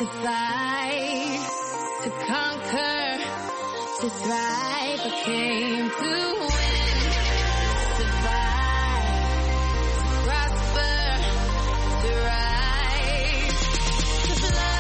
to fight, to conquer, to thrive. I came to win, survive, prosper, to rise, to fly.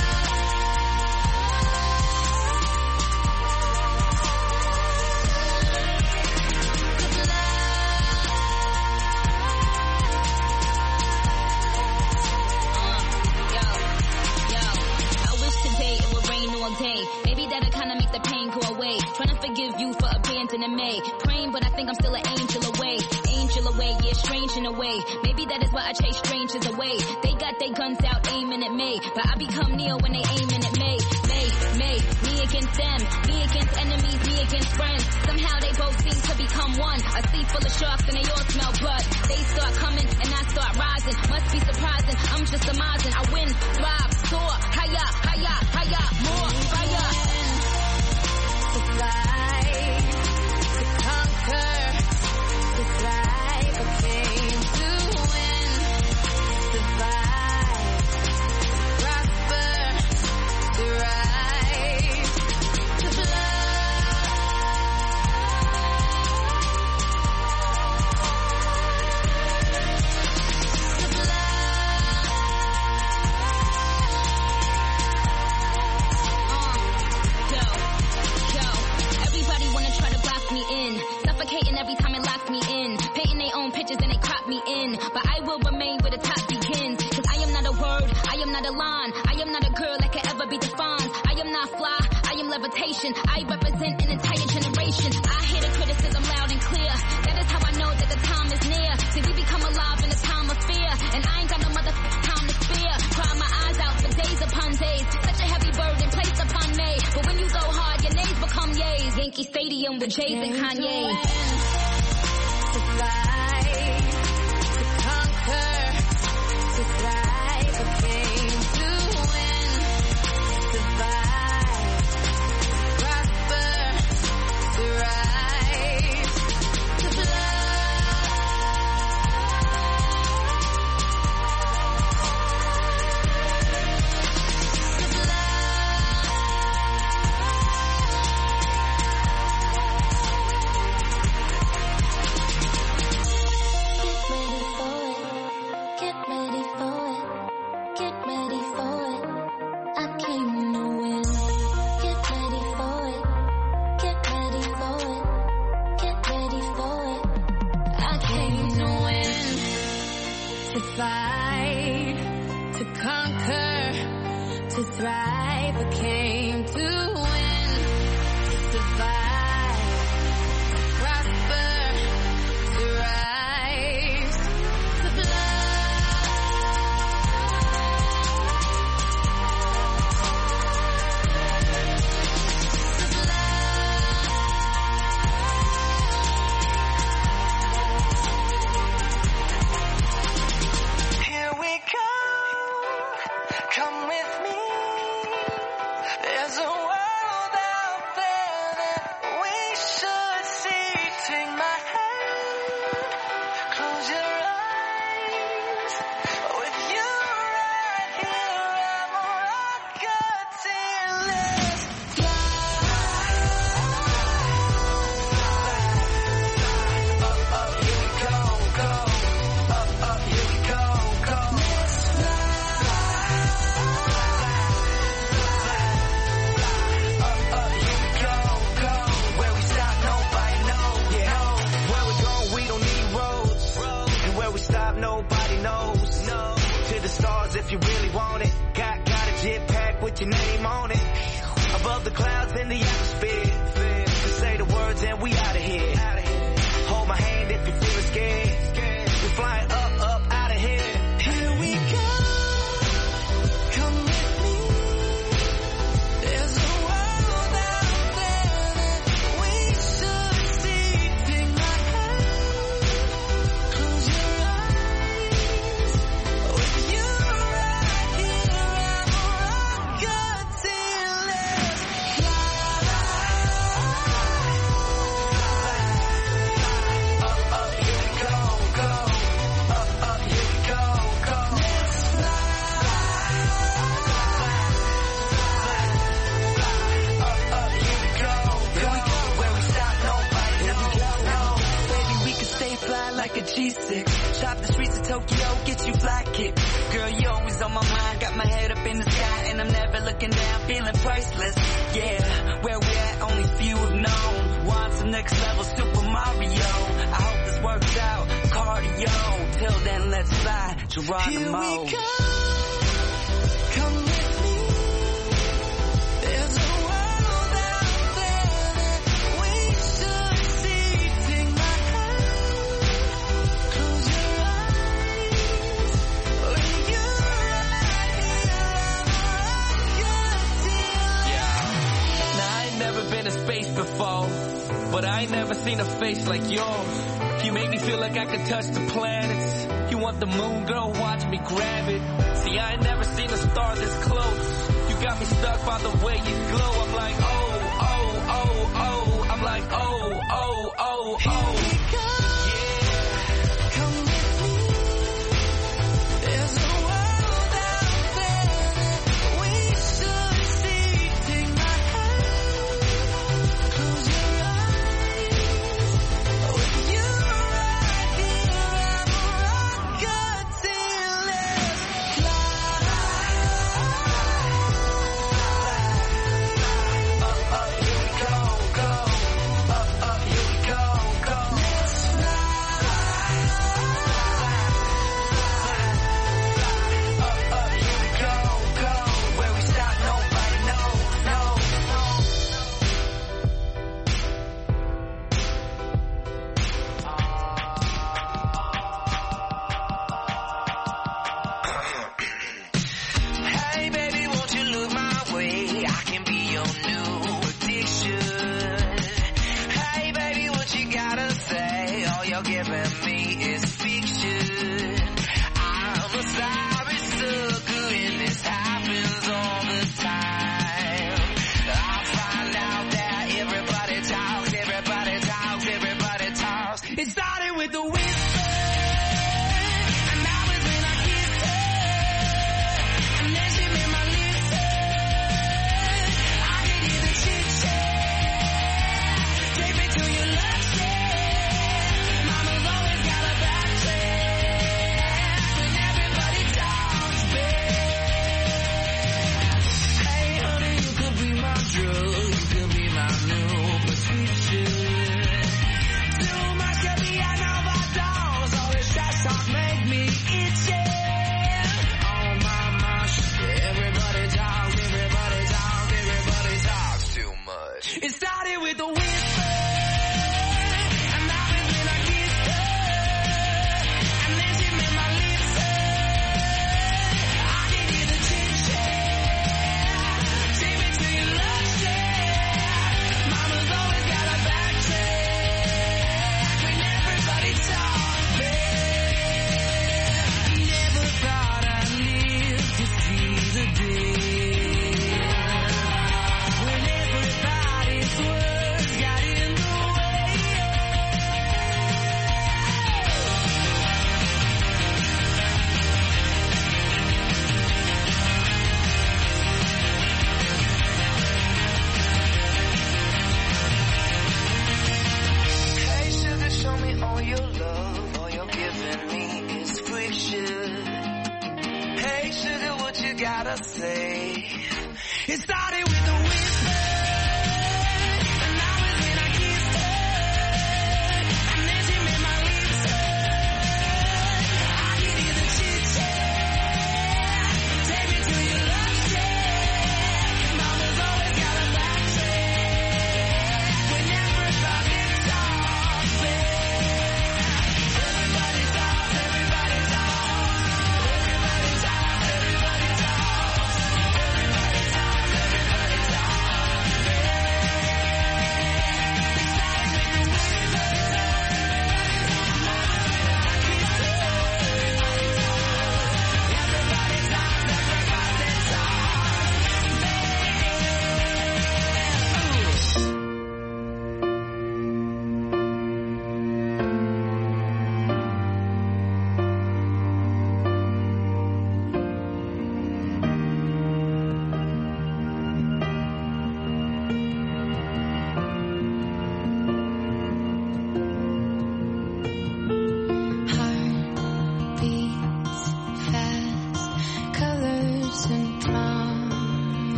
Day. Maybe that'll kinda make the pain go away. Trying to forgive you for abandoning me. Praying, but I think I'm still an angel away. Angel away, yeah, strange in a way. Maybe that is why I chase strangers away. They got their guns out aiming at me, but I become Neo when they aiming at me. Me against them, me against enemies, me against friends. Somehow they both seem to become one. A sea full of sharks and they all smell blood. They start coming and I start rising. Must be surprising, I'm just amazing. I win, thrive, soar, higher, higher, higher, more fire. To fly, to conquer, to thrive. I came to win, survive, prosper, to rise, to fly. Every time it locks me in, painting their own pictures and they crop me in, but I will remain where the top begins, cause I am not a word, I am not a line, I am not a girl that can ever be defined, I am not fly, I am levitation, I represent an entire generation, I hear the criticism loud and clear, that is how I know that the time is near, see we become alive in a time of fear, and I ain't got no time to spare, cry my eyes out for days upon days, such a heavy burden placed upon me, but when you go hard, your names become yays, Yankee Stadium with Jays and Kanye. To fly, to conquer, to thrive. I came to win, survive, prosper, to rise, to fly. To fight, to conquer, to thrive. I came to win, to survive, prosper, to rise, to fly. Come with me. There's a world out there that we should see. Take my hand, close your eyes. With you right here, I'm a rocketeer. Let's fly. Up, here we go, go. Up, here we go, go. Let's fly. Nobody knows. No. To the stars if you really want it. Got a jetpack with your name on it. Above the clouds in the atmosphere. Just say the words and we out of here. Hold my hand if you're feeling scared. We're flying up, out of here. Here we go. Come with me. There's a world out there that we should see. Take my hand. Close your eyes. With you right here, I'm a rocketeer. Let's fly. she's sick. Shop the streets of Tokyo, get you fly kick. Girl, you always on my mind, got my head up in the sky, and I'm never looking down, feeling priceless. Yeah, where we at, only few have known. Want some next level Super Mario. I hope this works out, cardio. Till then, let's fly, Geronimo. Here we go, come with me. There's a world out there that we should see. Take my hand, close your eyes. When you're right here, I'm good. Yeah. Now I ain't never been to space before, but I ain't never seen a face like yours. You make me feel like I could touch the planets. You want the moon, girl, watch me grab it. See, I ain't never seen a star this close. You got me stuck by the way you glow. I'm like, oh, oh, oh, oh. I'm like, oh, oh, oh, oh. Here we go. Yeah. Come with me. There's a world out there that we should see. Take my hand, close your eyes. With you right here, I'm rock till let's fly. Up, up, here we go, go. Up, up, here we go, go. Let's fly. Up, up, here we go, go. Where we stop, nobody knows, no. Hey baby, won't you look my way? I can be your new addiction. Hey baby, what you gotta say? All you're giving me is fiction. I'm a sorry sucker and this happens all the time. I find out that everybody talks, everybody talks, everybody talks. It started with the whisper, and now it's when I kiss her, and then she made my lips hurt. I can hear the chit-chat, take me to your love shack. Mama's always got a backtrack when everybody talks back. Hey honey, you could be my drug, you could be my new prescription. Too much caviar, overdose, all this trash talk make me itchy. Oh mama, everybody talks, everybody talks, everybody talks too much. It started with a whisper, and now it's when I kissed her, and then she made my lips hurt. I can hear the chit-chat, take me to your love shack. Mama's always got a backtrack when everybody talks back. Never thought I'd live to see the day when everybody's words got in the way. Hey sugar, show me all your love. All you're giving me is friction. Hey sugar, what you gotta say? It started with a whisper, and now it's when I kissed her, and then she made my lips hurt. I can hear the chit-chat, take me to your love shack. Mama's always got a backtrack when everybody talks back. Everybody talks, everybody talks, everybody talks, everybody talks, everybody talks, everybody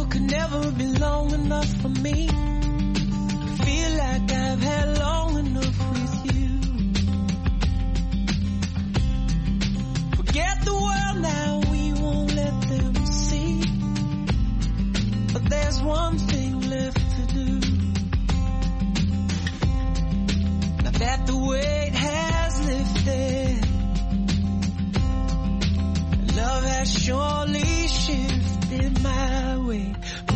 could never be long enough for me. Feel like I've had long enough with you. Forget the world now, we won't let them see. But there's one thing left to do. Now that the weight has lifted, love has surely shifted my way.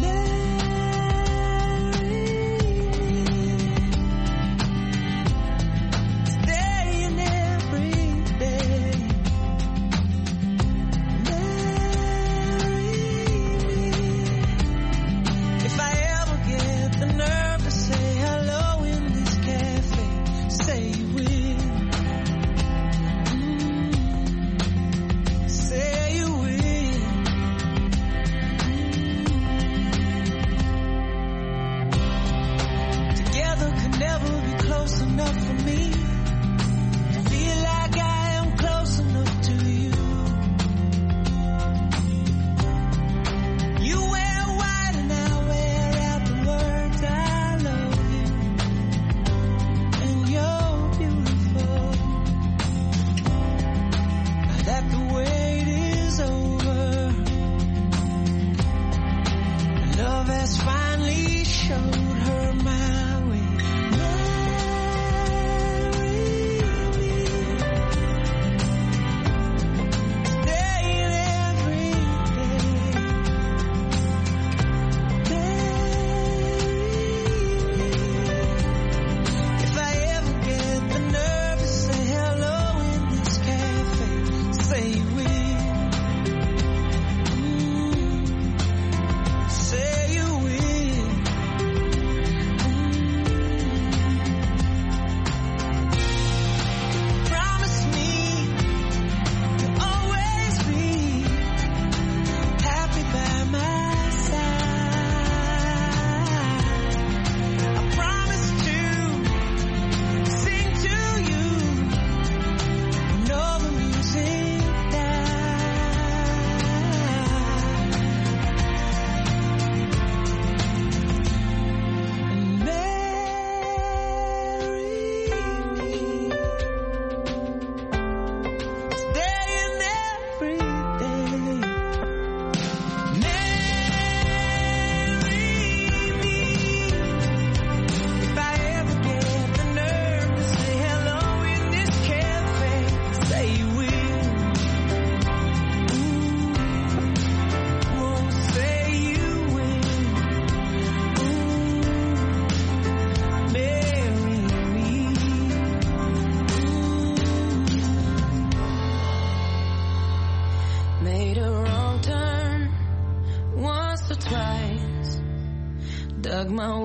Dug my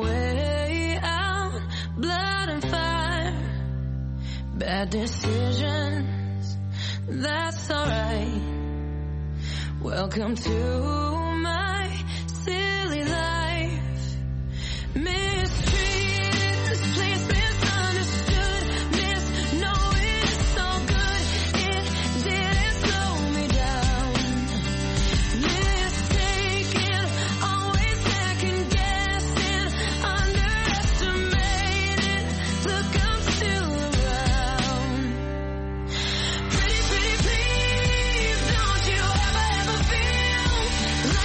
way out, blood and fire, bad decisions, that's alright. Welcome to my silly life. Mistreated, this place misunderstood, misknowing it's so good, it didn't slow me down. Mistaken, always second guessing, underestimated, look I'm still around. Pretty, pretty please, don't you ever feel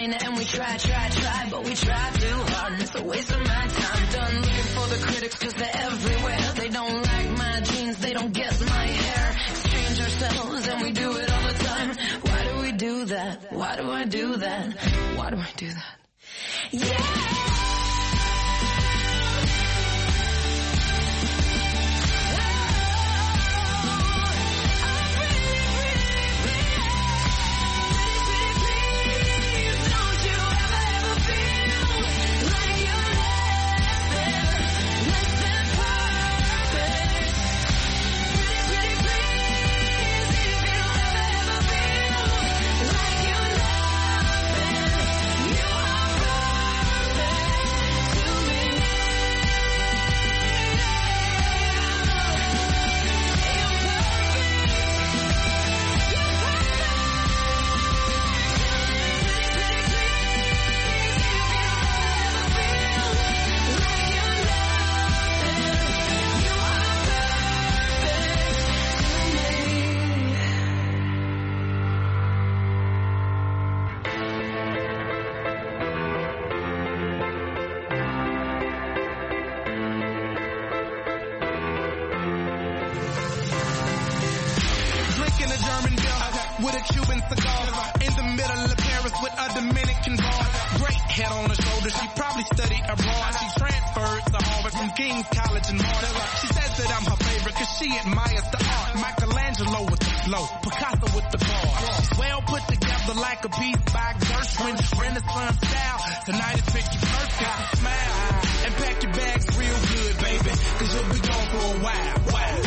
trying and we try, but we try too hard and it's a waste of my time. Done looking for the critics cause they're everywhere. They don't like my jeans, they don't get my hair. Exchange ourselves and we do it all the time. Why do we do that? Why do I do that? Why do I do that? Yeah! With a Cuban cigar in the middle of Paris with a Dominican bar. Great head on her shoulder, she probably studied abroad. She transferred to Harvard from King's College in Marta. She says that I'm her favorite cause she admires the art. Michelangelo with the flow, Picasso with the bar. She's well put together like a piece by Gershwin. Renaissance style, tonight is 51st. Got a smile and pack your bags real good, baby, cause you'll be gone for a while.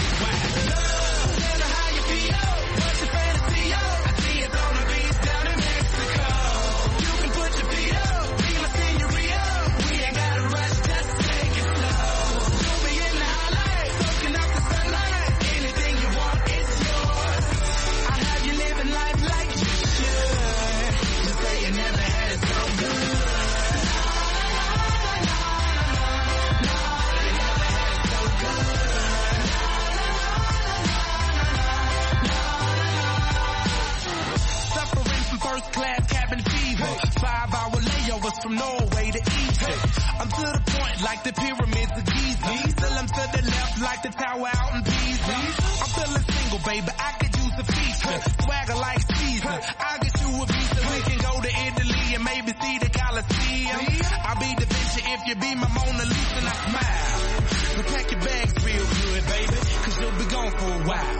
From Norway to Egypt, I'm to the point like the pyramids of Giza. Still I'm to the left like the tower out in Pisa. I'm feeling single, baby, I could use a feature. Swagger like Caesar, I'll get you a visa. We can go to Italy and maybe see the Colosseum. I'll be Da Vinci if you be my Mona Lisa and I smile. So pack your bags real good, baby, cause you'll be gone for a while.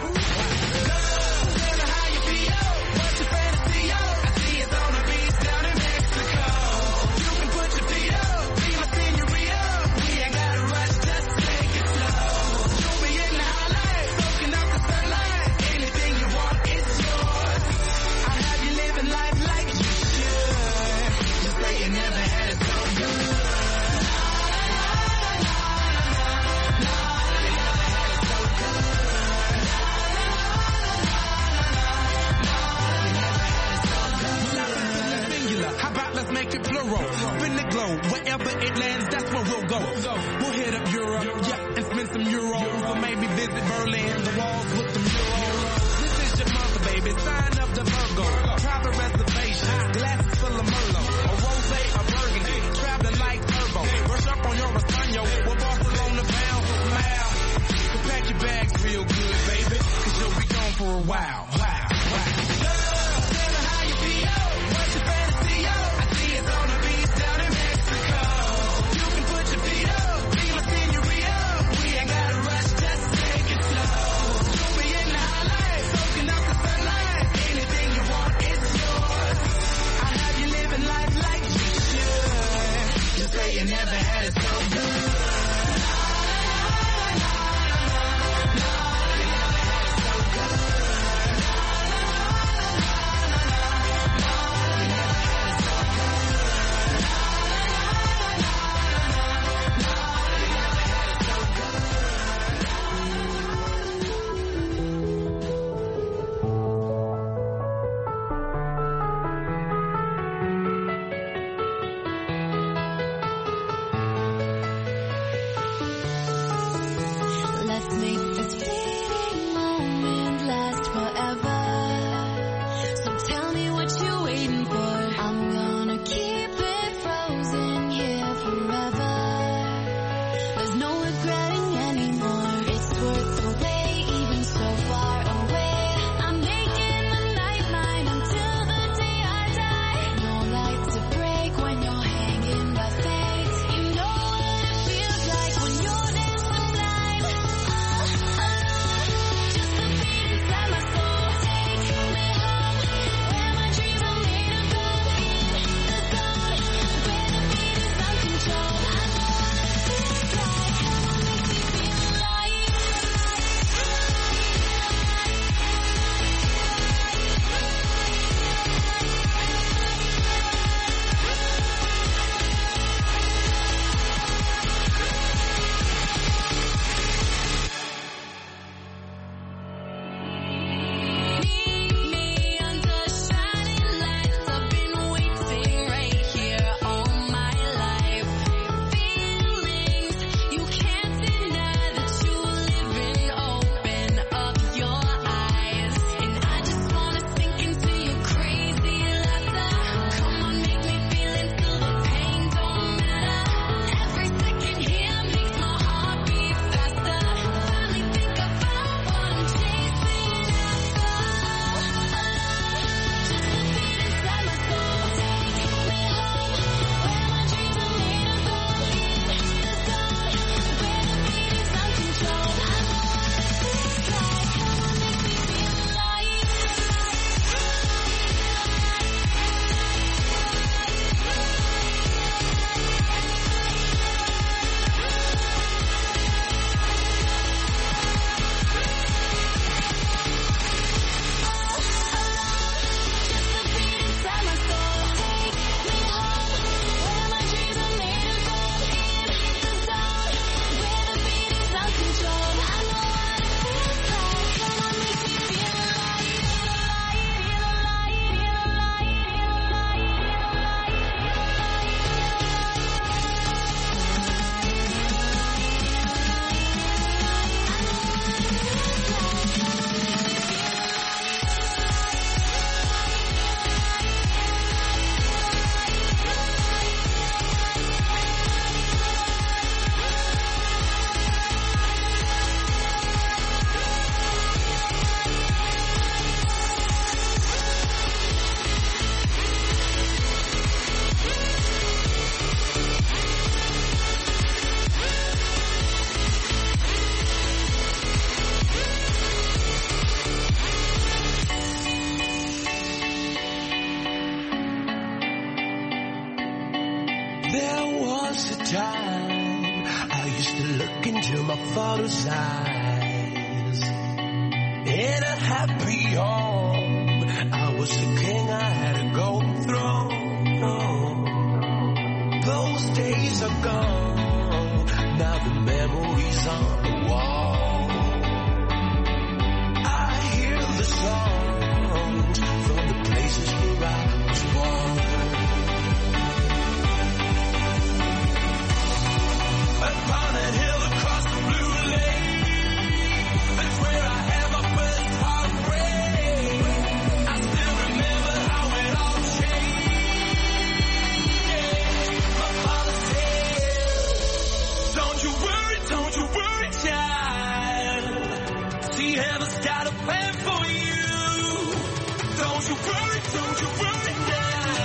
Spin the globe, wherever it lands, that's where we'll go. We'll hit up Europe, yeah, and spend some euros, or maybe visit Berlin, the walls with the murals. This is your month, baby, sign up to Virgo. Private reservation, glasses full of Merlot, a rosé, a burgundy, traveling like turbo. Brush up on your Espanol, we're Barcelona bound, so smile. So pack your bags real good, baby, cause you'll be gone for a while. was a time I used to look into my father's eyes. In a happy home, I was the king, I had a golden throne. Those days are gone, now the memories on the wall. I hear the songs from the places where I was born. Upon a hill across the blue lake, that's where I had my first heartbreak. I still remember how it all changed. My father said, don't you worry, child. See, heaven's got a plan for you. Don't you worry now.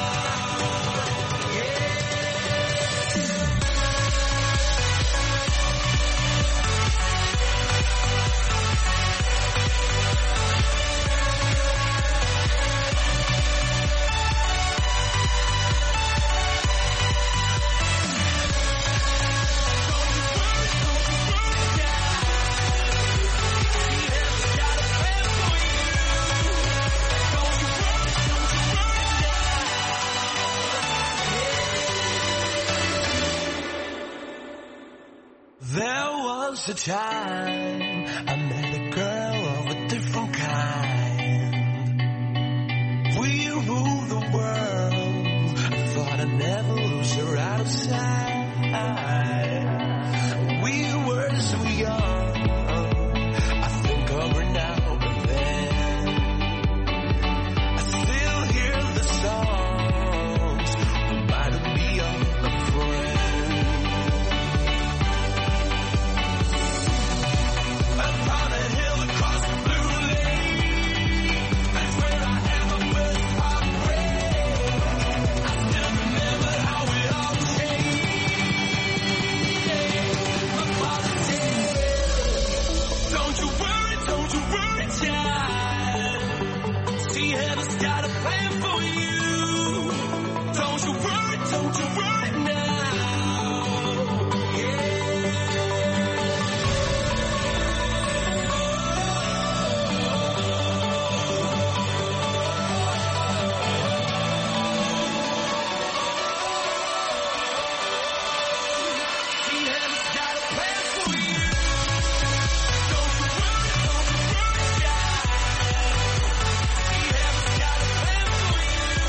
There was a time I met a girl of a different kind. We ruled the world. I thought I'd never lose her out of sight. We were so young. I think of her now and then. I still hear the songs reminding me of a friend. Upon a hill across the blue lake, that's where I had my first heartbreak. I still remember how it all changed. My father said, don't you worry, child. See, heaven's got a plan for you. Don't you worry now. Yeah. See, heaven's got a plan for you. Don't you worry, child. See, heaven's got a plan for you.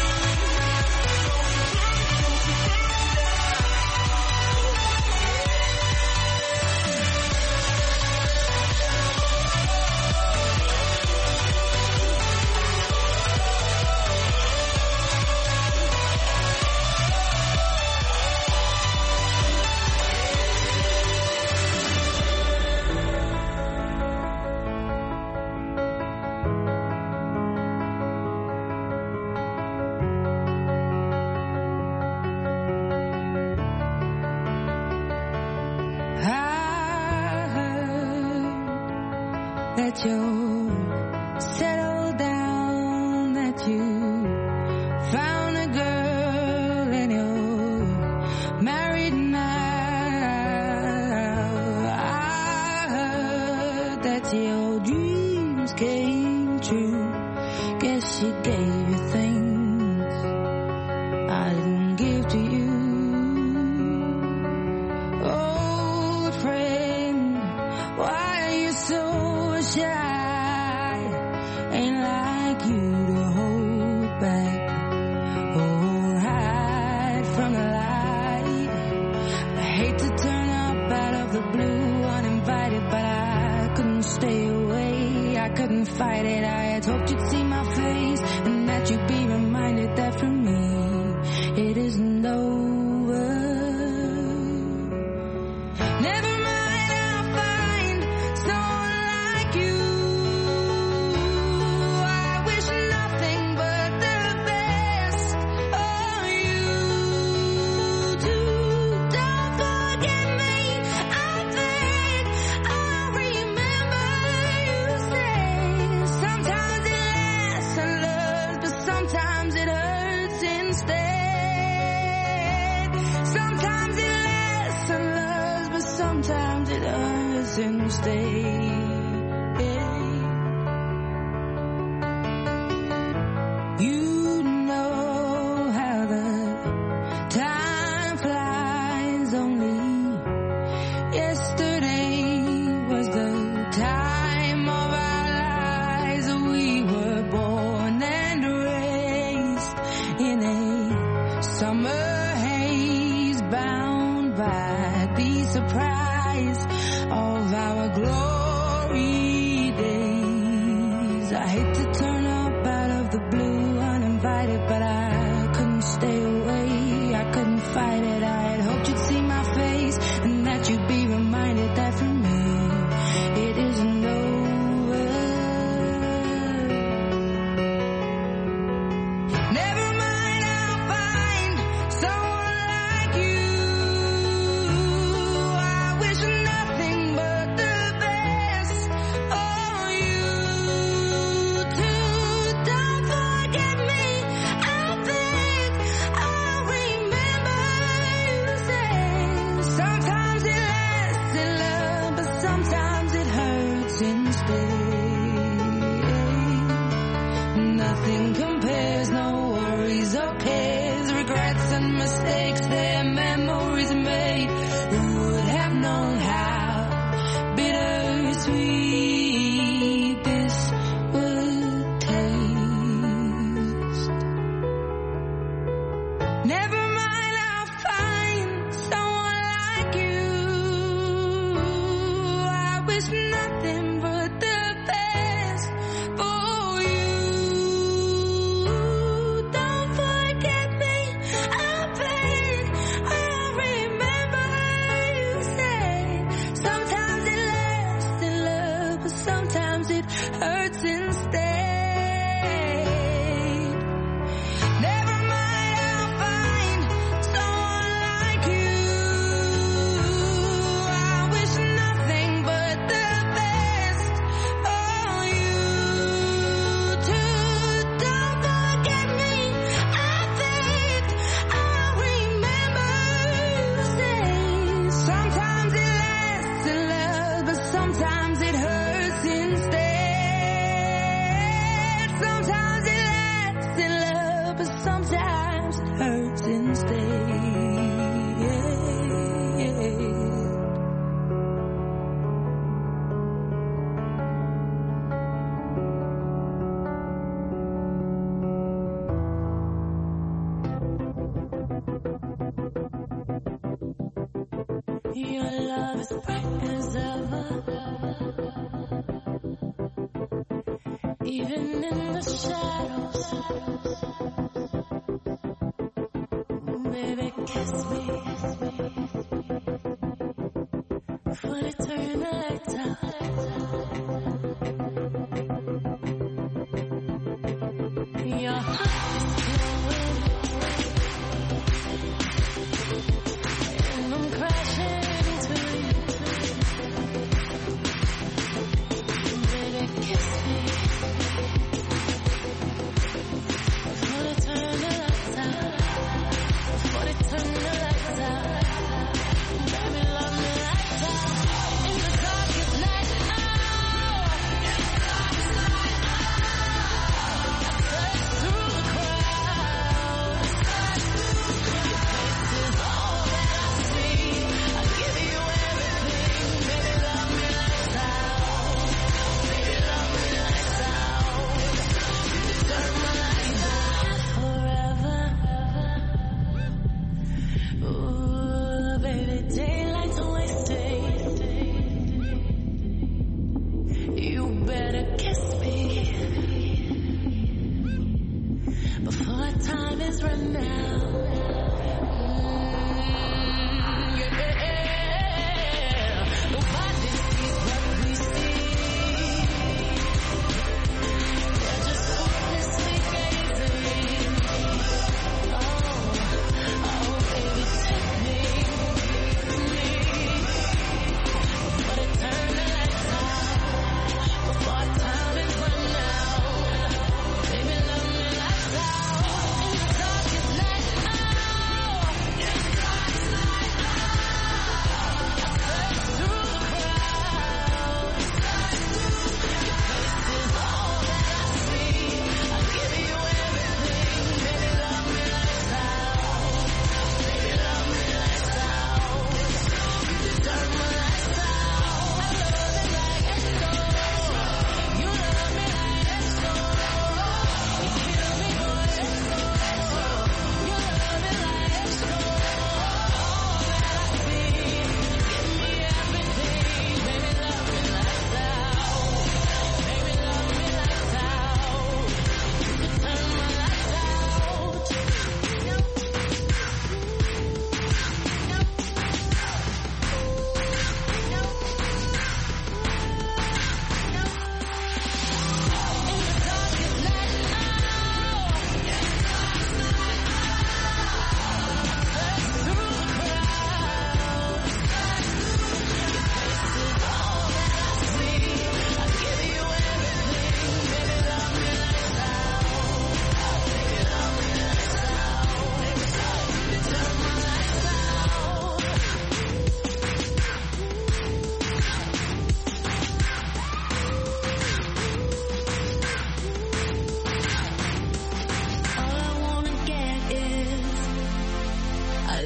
I heard that you're settled down, that you found a girl and you're married now. I heard that your dreams came true. Guess she gave you things I didn't give to you. Old friend, why are you so shy? Ain't like you to hold back or hide from the light. I hate to turn up out of the blue uninvited, but I couldn't stay away. I couldn't fight it. I had hoped you'd see my face and that you'd be reminded that for me it isn't over. Never mind, I'll find someone like you. I wish nothing but the best for you too. Don't forget me, I think I'll remember you say. Sometimes it lasts and loves, but sometimes it hurts instead. Sometimes it lasts hurts instead. You know how the time flies. Only yesterday was the time of our lives. We were born and raised in a summer haze, bound by the surprise of our glory days. I hate to turn up out of the blue uninvited, but I couldn't stay away, I couldn't fight it. I had hoped you'd see my face and that you'd be reminded that for me it isn't over. Never mind, I'll find someone like you. I wish nothing but the best for you too. Don't forget me, I beg. I remember you saying sometimes it lasts in love, but sometimes it hurts instead. Nothing compares, no worries or cares, regrets and mistakes, their memories made. Who would have known how bittersweet this would taste? Never mind, I'll find someone like you. I wish nothing but the best for you. Don't forget me, I beg. I remember you said sometimes it lasts in love, but sometimes it hurts instead. Never mind, I'll find someone like you. I wish nothing but the best for you too. Don't forget me, I beg. I remember you saying sometimes it lasts in love, but sometimes it hurts instead. Sometimes it lasts in love, but sometimes it hurts instead. Your love is bright as ever, even in the shadows. Baby, kiss me before they turn the lights out. Your heart is glowing, and I'm crashing into you. Baby, kiss me before they turn the lights out. Before they turn the lights out. Baby, love me lights out. In the darkest night,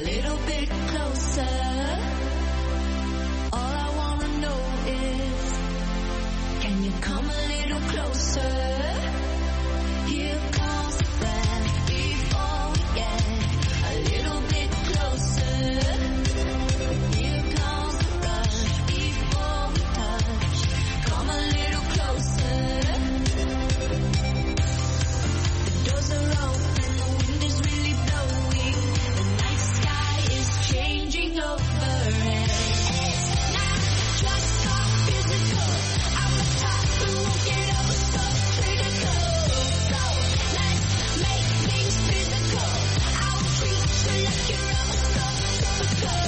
little bit closer. All I wanna know is, can you come a little closer? Here comes the breath before we get a little bit closer. Here comes the rush before we touch. Come a little closer. The doors are open, the wind is really blowing. The night sky is changing overhead. It's not just our physical. I'm the type who won't get over so critical. So let's make things physical. I will treat you like you're ever so typical.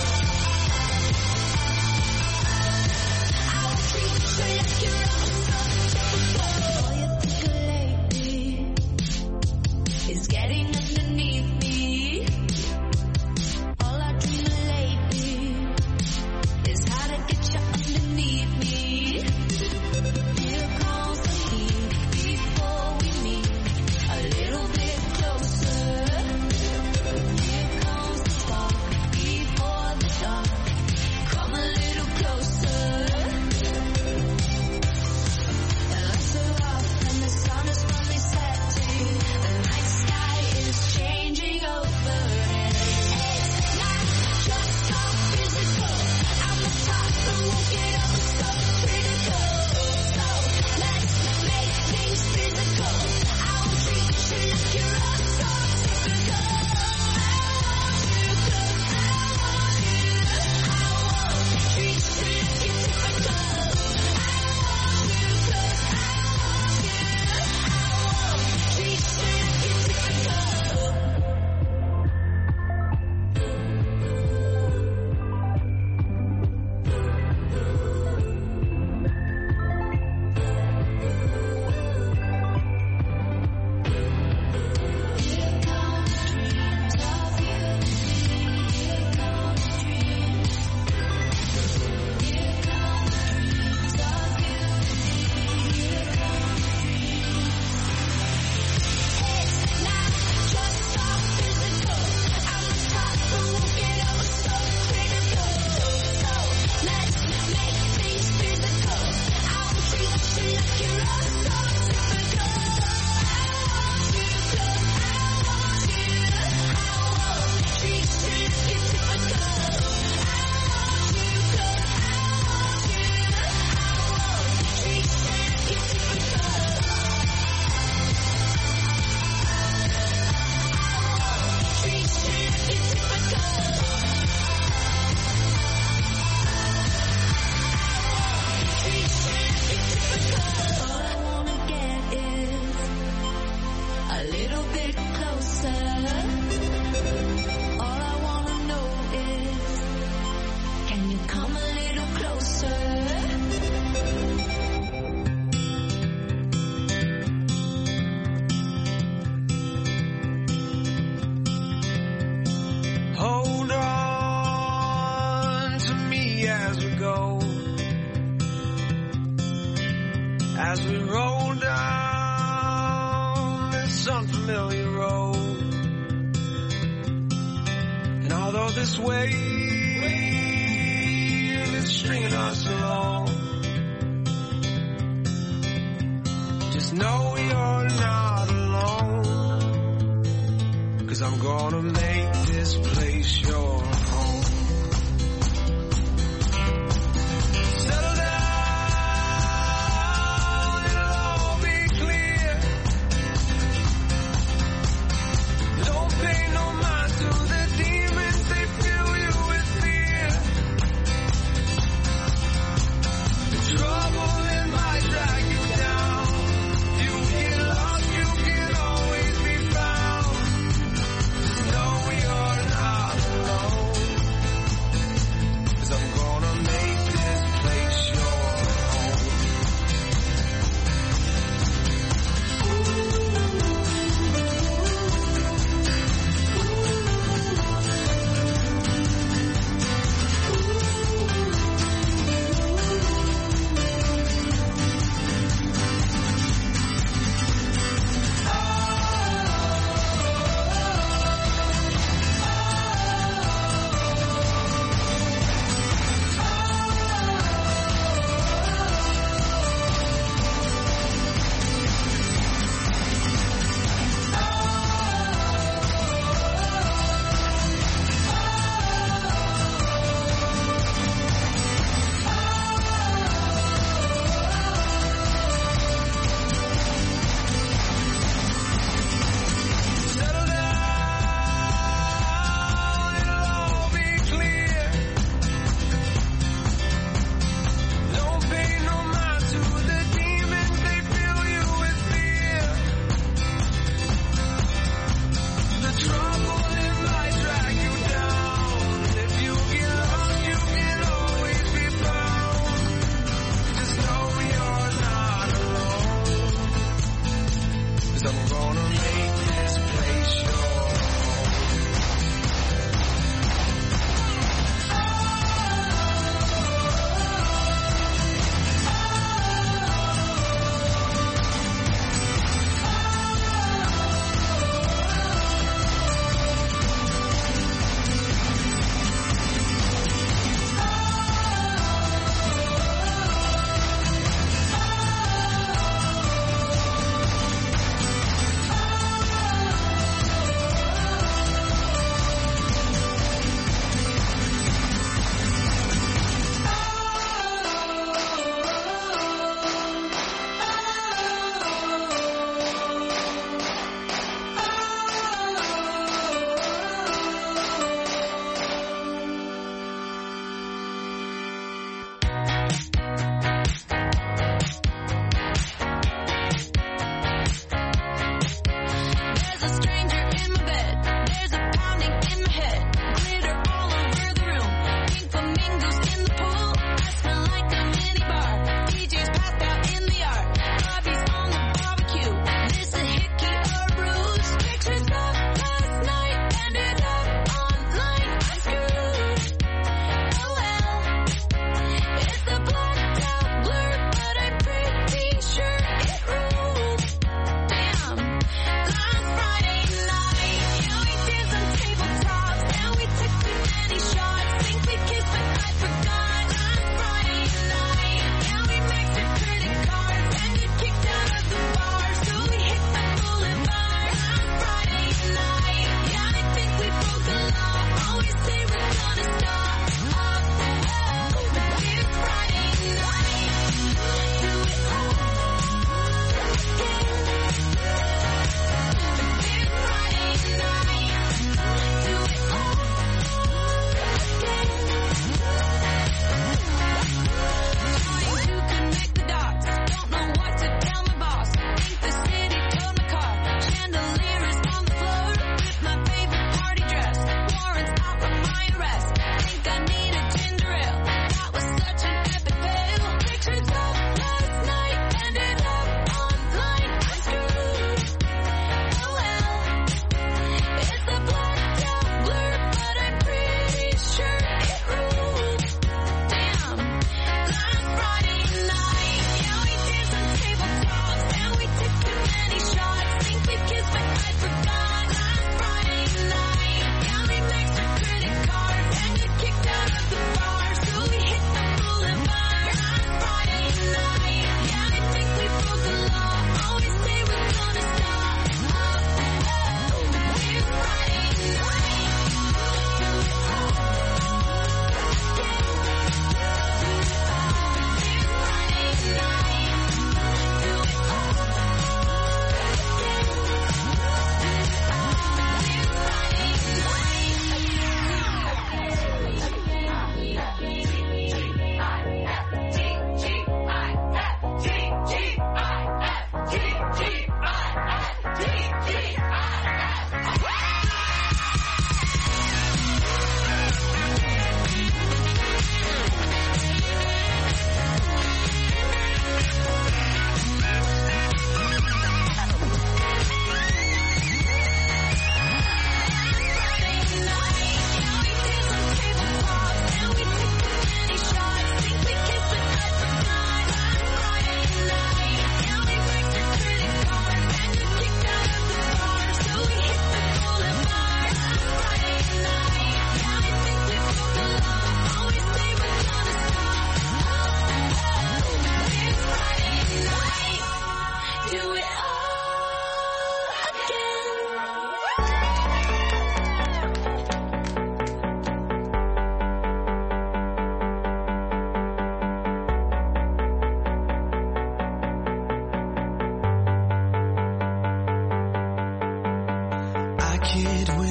I will treat you like you're ever so typical. All you think of lately is getting underneath me. All I dream of lately is how to get you underneath me. Here comes the heat before we meet a little bit closer. Here comes the spark before the dark. Come a little closer. The lights are off and the sun is finally setting. The night sky is changing overhead. It's not just our physical. I'm the type who won't get over so critical. So let's make things physical. I will treat you like you're up so typical. I want you 'cause I want you. I won't treat you like you're typical. I want you 'cause I want you. I won't treat you like you're typical. Here come dreams of you. Here come dreams. Here come dreams of you. Here come dreams. It's not just our physical. I'm the type who won't get over so critical. So let's make things physical. I will treat you like you're up so typical. I want you 'cause I want you. I won't treat you like you're typical. I want you 'cause I want you. I won't treat you like you're typical. I won't treat you like you're typical. Treat you like you're typical. All I wanna get is a little bit closer. All I wanna know is, can you come a little closer? Hold on to me as we go, as we roll down this unfamiliar road. And although this wave is stringing us along, just know you're not alone, 'cause I'm gonna make this place your home. Settle down, it'll all be clear. Don't pay no mind to the demons, they fill you with fear. The trouble, it might drag you down. You get lost, you can always be found. Just know you're not alone.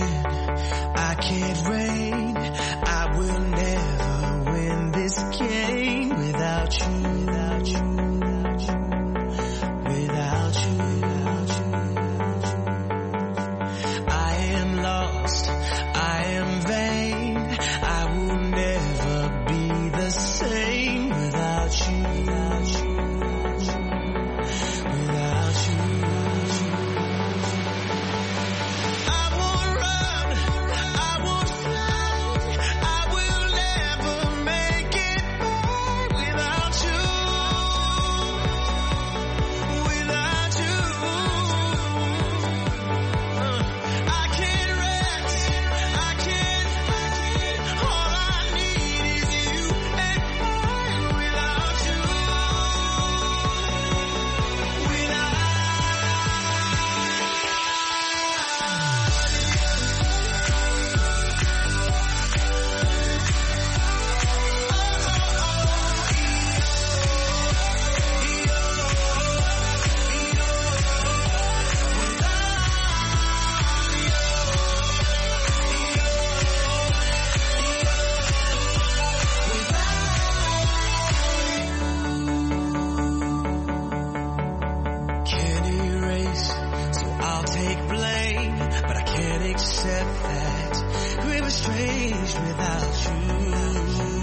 win, I can't reign, I will never win this game without you, without you, without you, without you, without you. I am lost, I am vain, I will never be the same without you, without you, without you, without you. I won't run, I won't fly, I will never make it by without you, without you. I can't rest, I can't fight, all I need is you and I without you, can't erase, so I'll take blame, but I can't accept that we were strange without you.